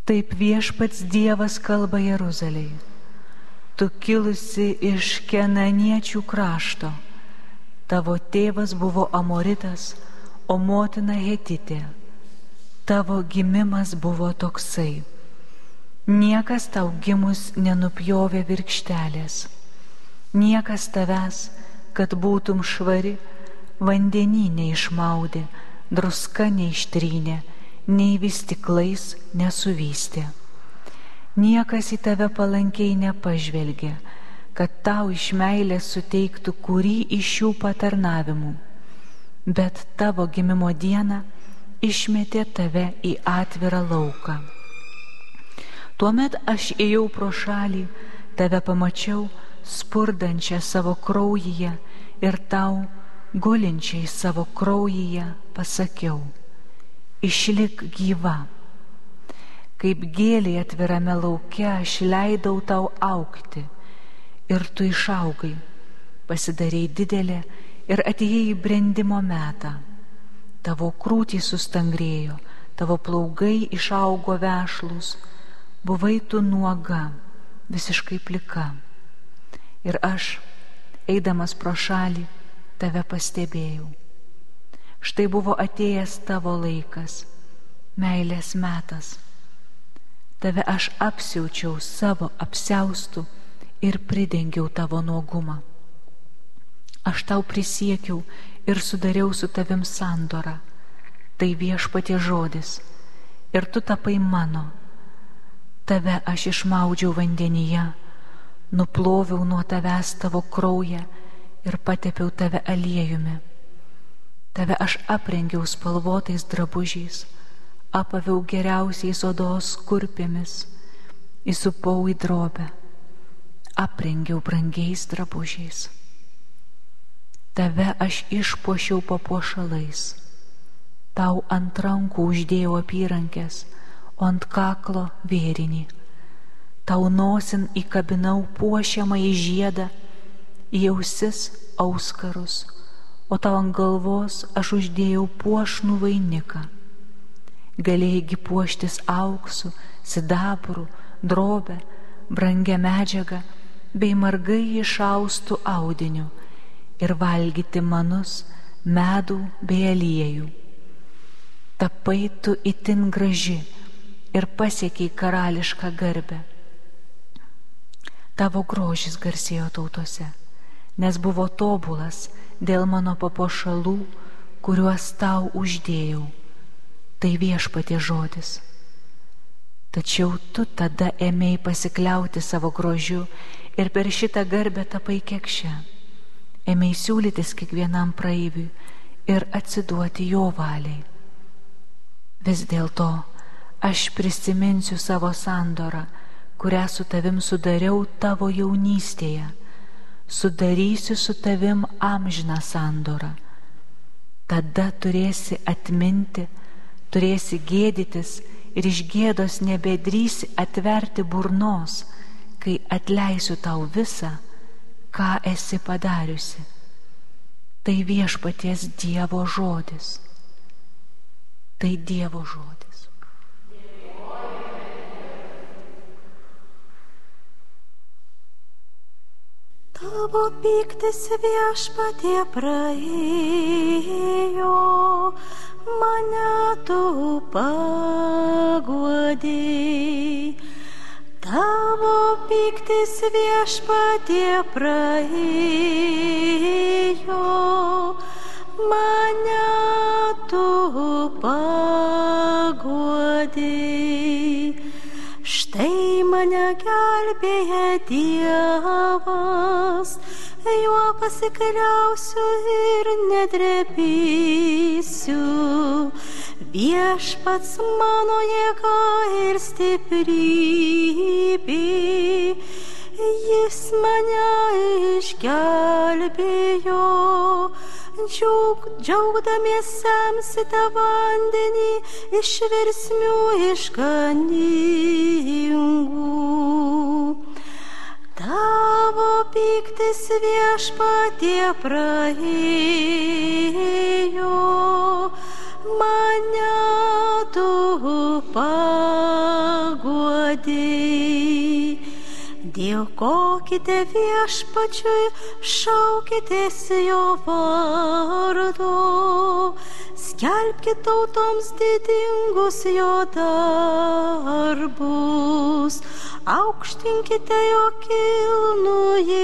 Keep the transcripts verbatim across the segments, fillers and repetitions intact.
Taip Viešpats Dievas kalba Jeruzalei. Tu kilusi iš Kenaniečių krašto. Tavo tėvas buvo Amoritas, o motina Hetitė. Tavo gimimas buvo toksai. Niekas tau gimus nenupjovė virkštelės. Niekas tavęs, kad būtum švari, vandenį neišmaudė, druska neištrynė, nei vis stiklais nesuvystė. Niekas į tave palankiai nepažvelgė, kad tau iš meilės suteiktų kurį iš šių patarnavimų, bet tavo gimimo dieną išmetė tave į atvirą lauką. Tuomet aš ėjau pro šalį, tave pamačiau spurdančią savo kraujyje ir tau gulinčiai savo kraujyje pasakiau: išlik gyva. Kaip gėlė atvirame lauke aš leidau tau augti ir tu išaugai, pasidarei didelė ir atėjai į brendimo metą. Tavo krūtys sustangrėjo, tavo plaugai išaugo vešlus, buvai tu nuoga, visiškai plika. Ir aš, eidamas pro šalį, tave pastebėjau. Štai buvo atėjęs tavo laikas, meilės metas. Tave aš apsiaučiau savo apsiaustų ir pridengiau tavo nuogumą. Aš tau prisiekiau ir sudariau su tavim sandorą. Tai Viešpaties žodis. Ir tu tapai mano. Tave aš išmaudžiau vandenyje, nuploviau nuo tavęs tavo kraują ir patepiau tave aliejumi. Tave aš aprengiau spalvotais drabužiais, apaviau geriausiais odos kurpėmis, įsupau į drobę, aprengiau brangiais drabužiais. Tave aš išpuošiau papuošalais, tau ant rankų uždėjau apyrankės, o ant kaklo vėrinį. Tau nosin įkabinau puošiamąjį žiedą, į ausis auskarus, o tau ant galvos aš uždėjau puošnų vainiką. Galėjai puoštis auksu, sidabru, drobę, brangia medžiaga bei margai išaustų audiniu ir valgyti manus, medų bei aliejų. Tapai tu itin graži ir pasiekiai karališką garbę. Tavo grožis garsėjo tautose, nes buvo tobulas dėl mano papuošalų, kuriuos tau uždėjau. Tai Viešpaties žodis. Tačiau tu tada ėmei pasikliauti savo grožiu ir per šitą garbę tapai kekše. Ėmei siūlytis kiekvienam praeiviui ir atsiduoti jo valiai. Vis dėlto aš prisiminsiu savo sandorą, kurią su tavim sudariau tavo jaunystėje. Sudarysiu su tavim amžiną sandorą. Tada turėsi atminti, turėsi gėdytis ir iš gėdos nebedrįsi atverti burnos, kai atleisiu tau visą, ką esi padariusi. Tai Viešpaties Dievo žodis. Tai Dievo žodis. Tavo pyktis Viešpatie praėjo, mane tu paguodei. Tavo pyktis Viešpatie praėjo, mane tu paguodei. Štai mane gelbėja Dievas, juo pasikliausiu ir nedrebėsiu. Viešpats mano jėga ir stiprybė, jis mane išgelbėjo. Džiaug, džiaugdamies semsite vandenį iš versmių išganingų. Tavo pyktis Viešpatie praėjo, mane tu paguodei. Dėkokite Viešpačiui, šaukitės jo vardu, skelbkite tautoms didingus jo darbus, aukštinkite jo kilnųjį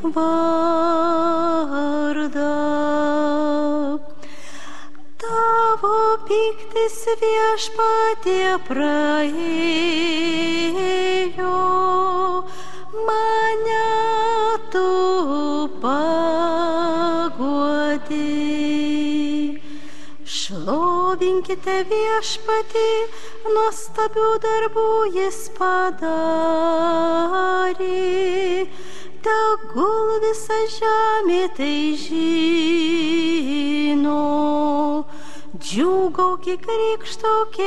vardą. Tavo pyktis, Viešpatie, praėjo, mane tu paguodei. Šlovinkite Viešpatį, nuostabių darbų jis padarė, tegul visa žemė tai žino. Džiūgauki, krikštauk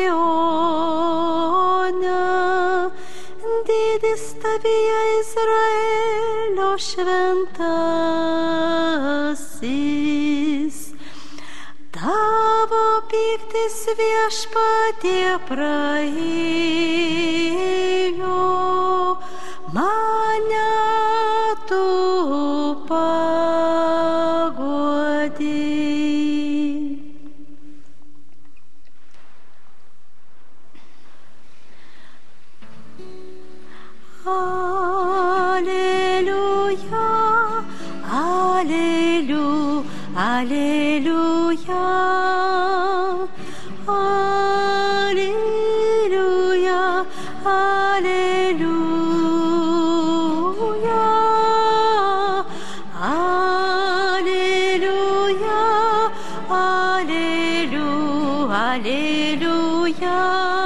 Sione, didis tavyje Izraelio šventasis. Tavo pyktis, Viešpatie, praėjo, mane tu paguodei. Alleluja, Alleluja, Alleluja, Alleluja, Alleluja, Alleluja, Alleluja, Alleluja.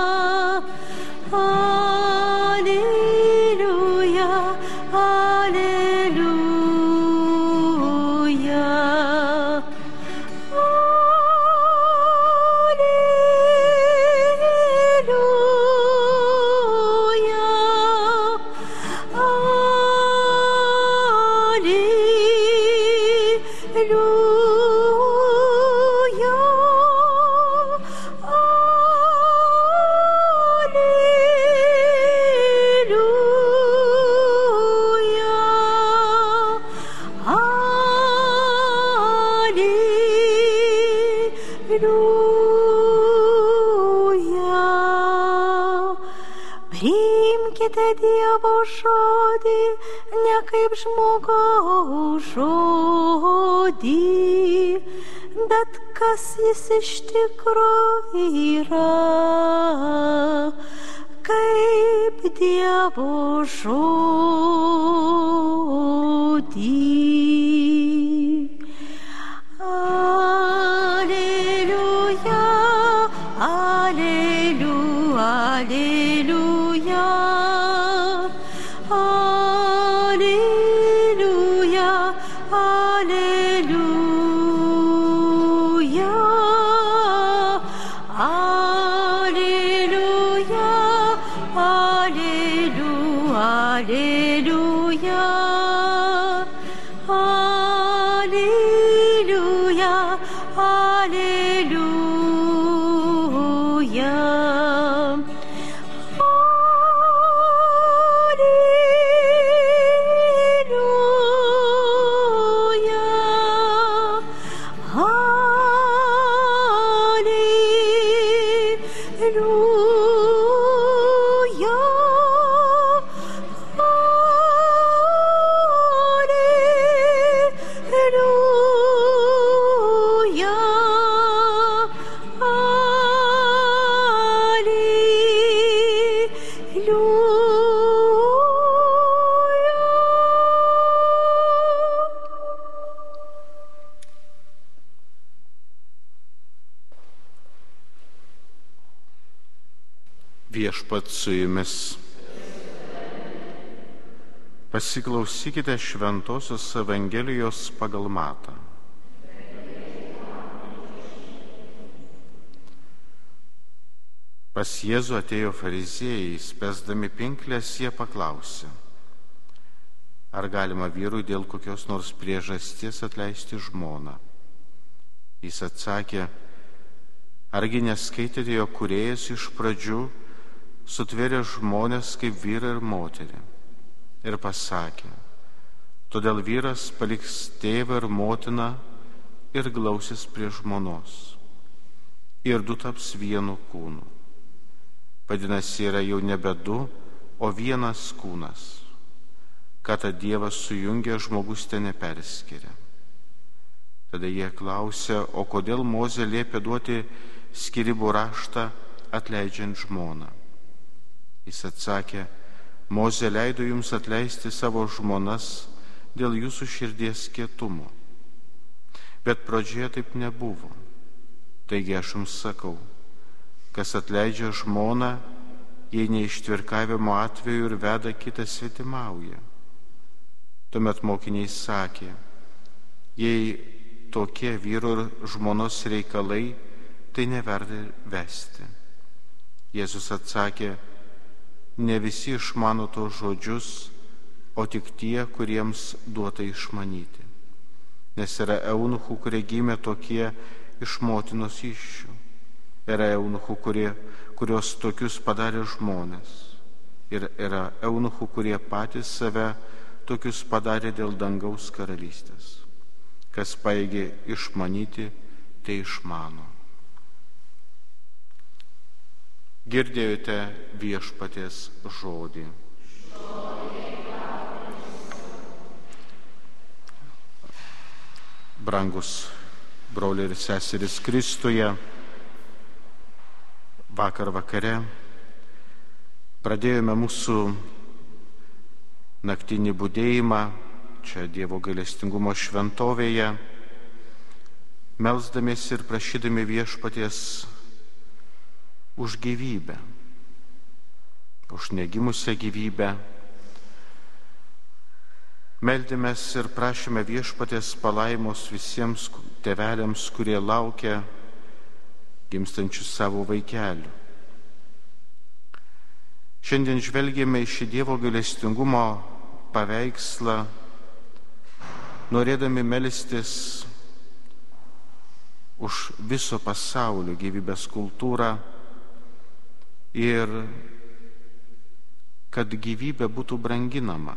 Priimkite Dievo žodį, ne kaip žmogaus žodį, bet kas jis iš tikro yra, kaip Dievo žodį. Alleluja, Alleluja, Alleluja, Alleluja, Alleluja, Alleluja, Alleluja, Alleluja, Alleluja, Alleluja. Viešpats su jumis. Pasiklausykite Šventosios Evangelijos pagal Matą. Pas Jėzų atėjo fariziejai, spęsdami pinkles, jie paklausė, ar galima vyrui dėl kokios nors priežasties atleisti žmoną. Jis atsakė, argi neskaitėte, jog kūrėjas iš pradžių sutvėrė žmonės kaip vyrą ir moterį ir pasakė: todėl vyras paliks tėvą ir motiną ir glausis prie žmonos, ir du taps vienu kūnu. Vadinasi, yra jau nebe du, o vienas kūnas. Ką tą Dievas sujungė, žmogus ten neperskiria. Tada jie klausė: o kodėl Mozė liepė duoti skyrybų raštą atleidžiant žmoną? Jis atsakė: Mozė leido jums atleisti savo žmonas dėl jūsų širdies kietumo. Bet pradžioje taip nebuvo. Taigi aš jums sakau, kas atleidžia žmoną, jei neištvirkavimo atveju ir veda kitą svetimauja. Tuomet mokiniai sakė: jei tokie vyro ir žmonos reikalai, tai neverta vesti. Jėzus atsakė: ne visi išmano tos žodžius, o tik tie, kuriems duota išmanyti. Nes yra eunuchų, kurie gimė tokie iš motinos įsčių. Yra eunuchų, kurie, kurios tokius padarė žmonės. Ir yra eunuchų, kurie patys save tokius padarė dėl dangaus karalystės. Kas paėgė išmanyti, tai išmano. Girdėjote viešpaties žodį. Brangus broliai ir seserys Kristuje, vakar vakare pradėjome mūsų naktinį budėjimą čia Dievo gailestingumo šventovėje, melsdamiesi ir prašydami viešpaties už gyvybę, už negimusią gyvybę. Meldėmės ir prašėme viešpaties palaimos visiems tėveliams, kurie laukia gimstančių savo vaikelių. Šiandien žvelgėme į šį Dievo gailestingumo paveikslą, norėdami melstis už viso pasaulio gyvybės kultūrą ir kad gyvybė būtų branginama.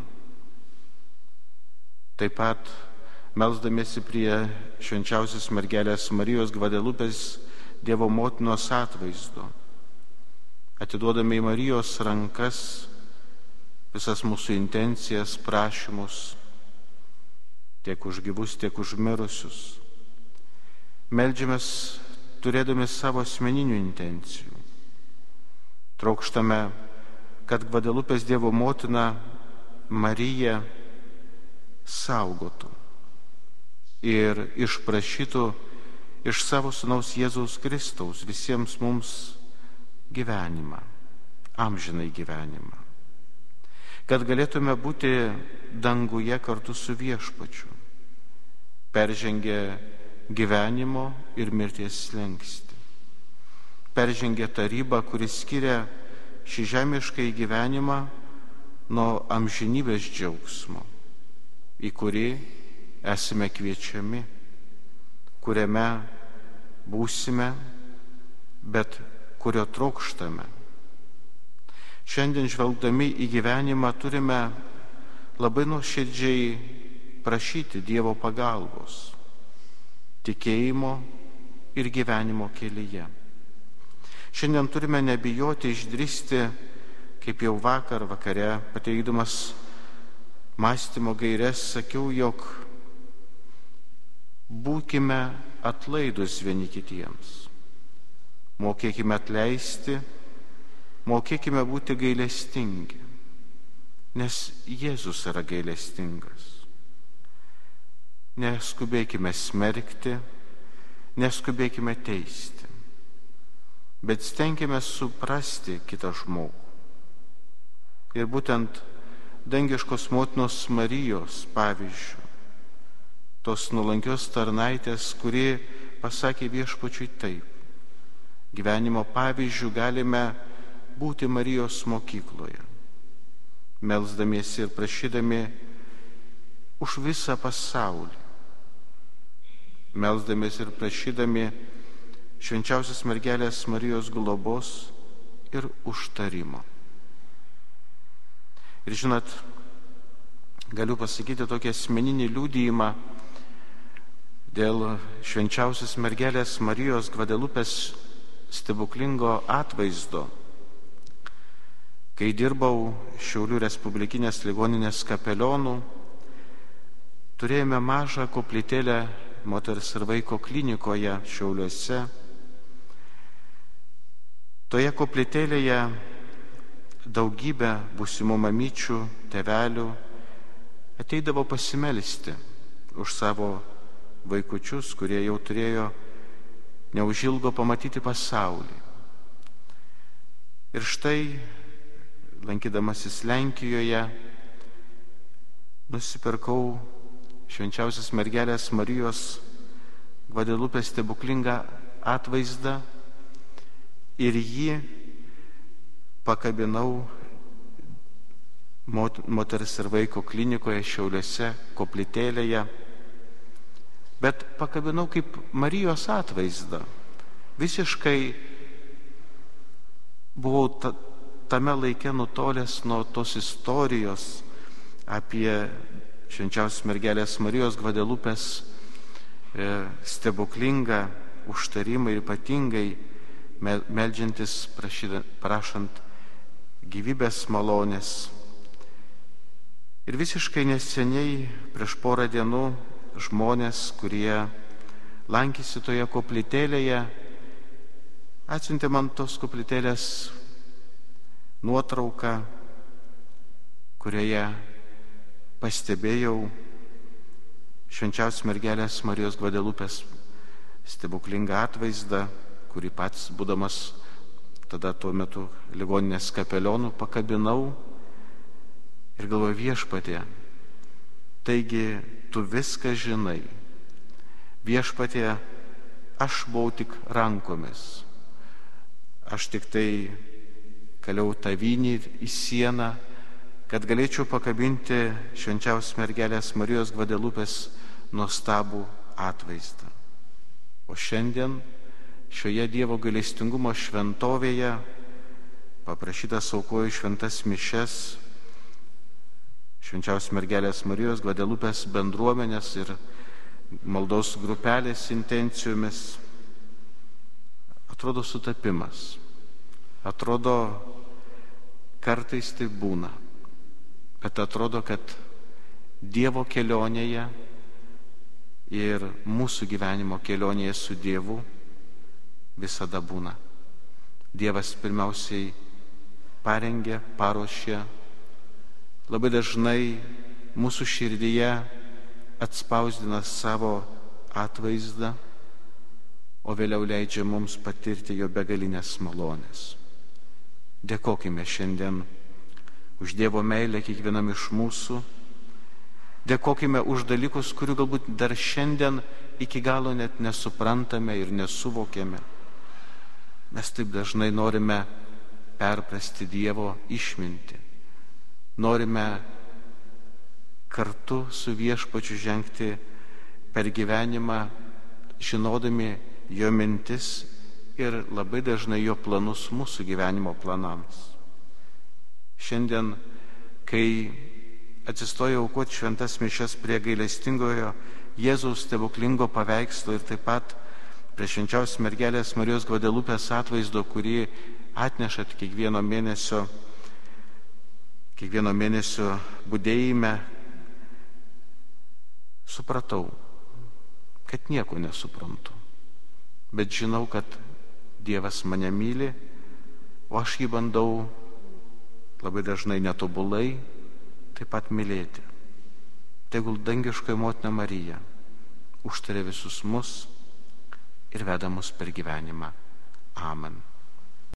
Taip pat melsdamiesi prie švenčiausios mergelės Marijos Gvadelupės Dievo motinos atvaizdo, atiduodami į Marijos rankas visas mūsų intencijas, prašymus, tiek už gyvus, tiek už mirusius. Meldžiamės turėdami savo asmeninių intencijų. Trokštame, kad Gvadelupės Dievo motina Marija saugotų ir išprašytų iš savo sūnaus Jėzaus Kristaus visiems mums gyvenimą, amžinai gyvenimą, kad galėtume būti danguje kartu su viešpačiu, peržengę gyvenimo ir mirties slenkstį, peržengę tą ribą, kuris skiria šį žemišką gyvenimą nuo amžinybės džiaugsmo, į kurį esame kviečiami, kuriame būsime, bet kurio trokštame. Šiandien žvelgdami į gyvenimą turime labai nuoširdžiai prašyti Dievo pagalbos, tikėjimo ir gyvenimo kelyje. Šiandien turime nebijoti išdrįsti, kaip jau vakar vakare pateikdamas mąstymo gaires sakiau, jog būkime atlaidus vieni kitiems, mokėkime atleisti, mokėkime būti gailestingi, nes Jėzus yra gailestingas. Neskubėkime smerkti, neskubėkime teisti, bet stenkime suprasti kitą žmogų. Ir būtent dangiškos motinos Marijos pavyzdžių, tos nuolankios tarnaitės, kuri pasakė viešpačiui taip. Gyvenimo pavyzdžių galime būti Marijos mokykloje, melsdamiesi ir prašydami už visą pasaulį, melsdamiesi ir prašydami švenčiausios mergelės Marijos globos ir užtarimo. Ir žinot, galiu pasakyti tokį asmeninį liudijimą dėl švenčiausios mergelės Marijos Gvadelupės stebuklingo atvaizdo. Kai dirbau Šiaulių Respublikinės ligoninės kapelionu, turėjome mažą koplytėlę moters ir vaiko klinikoje Šiauliuose. Toje koplytėlėje daugybė būsimų mamyčių, tėvelių ateidavo pasimelsti už savo vaikučius, kurie jau turėjo neužilgo pamatyti pasaulį. Ir štai, lankydamasis Lenkijoje, nusipirkau švenčiausios mergelės Marijos Gvadelupės stebuklingą atvaizdą ir jį pakabinau moters ir vaiko klinikoje Šiauliuose, koplytėlėje, bet pakabinau kaip Marijos atvaizdą. Visiškai buvau ta, tame laike nutolęs nuo tos istorijos apie švenčiausios mergelės Marijos Gvadelupės e, stebuklingą užtarimą ir ypatingai meldžiantis, prašant gyvybės malonės. Ir visiškai neseniai, prieš porą dienų, žmonės, kurie lankėsi toje koplytėlėje, atsiuntė man tos koplytėlės nuotrauką, kurioje pastebėjau švenčiausios mergelės Marijos Gvadelupės stebuklingą atvaizdą, kurį pats, būdamas tada tuo metu ligoninės kapelionu, pakabinau ir galvoju, Viešpatie, taigi tu viską žinai. Viešpatie, aš buvau tik rankomis. Aš tik tai kaliau tavynį į sieną, kad galėčiau pakabinti švenčiausios mergelės Marijos Gvadelupės nuostabų atvaizdą. O šiandien šioje Dievo gailestingumo šventovėje paprašytas aukoju šventas mišias švenčiausios mergelės Marijos Gvadelupės bendruomenės ir maldos grupelės intencijomis. Atrodo sutapimas. Atrodo, kartais tai būna. Bet atrodo, kad Dievo kelionėje ir mūsų gyvenimo kelionėje su Dievu visada būna. Dievas pirmiausiai parengia, paruošia, labai dažnai mūsų širdyje atspausdina savo atvaizdą, o vėliau leidžia mums patirti jo begalinės malonės. Dėkokime šiandien už Dievo meilę kiekvienam iš mūsų. Dėkokime už dalykus, kurių galbūt dar šiandien iki galo net nesuprantame ir nesuvokėme. Mes taip dažnai norime perprasti Dievo išmintį. Norime kartu su Viešpačiu žengti per gyvenimą, žinodami jo mintis ir labai dažnai jo planus mūsų gyvenimo planams. Šiandien, kai atsistojo aukoti šventas mišias prie gailestingojo Jėzaus stebuklingo paveikslo ir taip pat prie švenčiausios mergelės Marijos Gvadelupės atvaizdo, kurį atnešat kiekvieno mėnesio kiekvieno mėnesio budėjime, supratau, kad nieko nesuprantu. Bet žinau, kad Dievas mane myli, o aš jį bandau labai dažnai netobulai taip pat mylėti. Tegul dangiškoji motina Marija užtaria visus mus ir veda mus per gyvenimą. Amen.